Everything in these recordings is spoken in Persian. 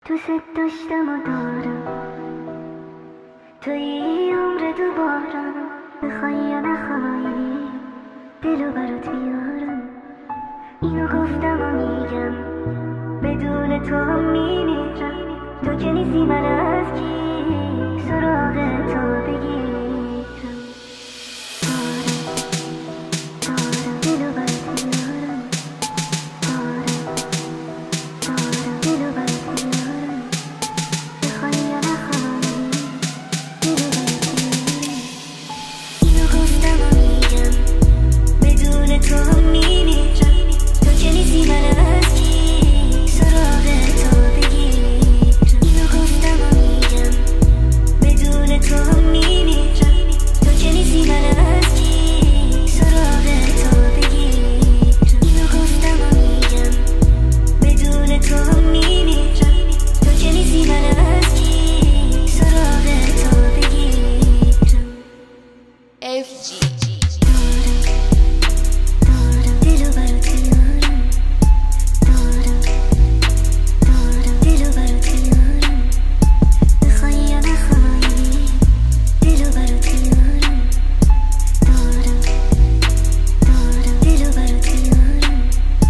دوست داشتم و دارم توی عمر دوباره، بخوای یا نخوای دلو برات میارم. اینو گفتم و میگم بدون تو هم میمیرم. تو که نیستی من از کی سراغ تو بگیرم. دارم دلو برات میارم. دارم دلو برات میارم. بخوای یا نخوای دلو برات میارم. اینو گفتم و میگم بدون تو هم میمیرم. تو که نیستی من از کی سراغ تو بگیرم. اینو گفتم و میگم بدون تو هم میمیرم. تو که نیستی من از کی سراغ تو بگیرم. اینو گفتم و میگم بدون تو هم میمیرم. تو که نیستی من از کی سراغ تو بگیرم. FG دارم دلو برات میارم. دارم دلو برات میارم. بخوای یا نخوای دلو برات میارم. دارم دلو برات میارم.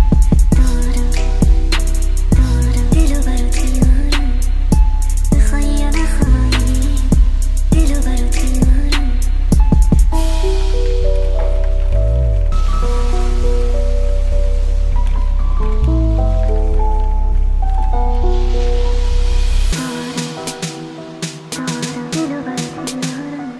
دارم دلو برات میارم. بخوای یا نخوای دلو برات میارم. دارم دلو برات میارم.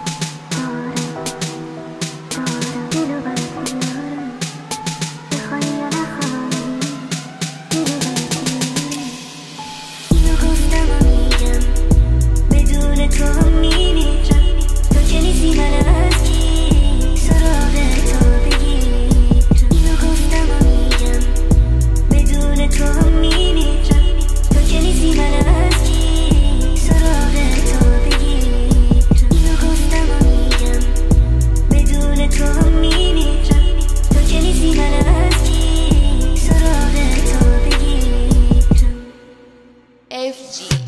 دارم دلو برات میارم. بخوای یا نخوای دلو برات میارم. اینو گفتم و میگم بدون تو هم میمیرم. تو که نیستی من از کی سراغ تو بگیرم. اینو گفتم و میگم بدون تو هم میمیرم. تو که نیستی من از کی سراغ تو بگیرم. اینو گفتم و میگم بدون تو هم میمیرم. تو که نیستی من از کی سراغ تو بگیرم. FG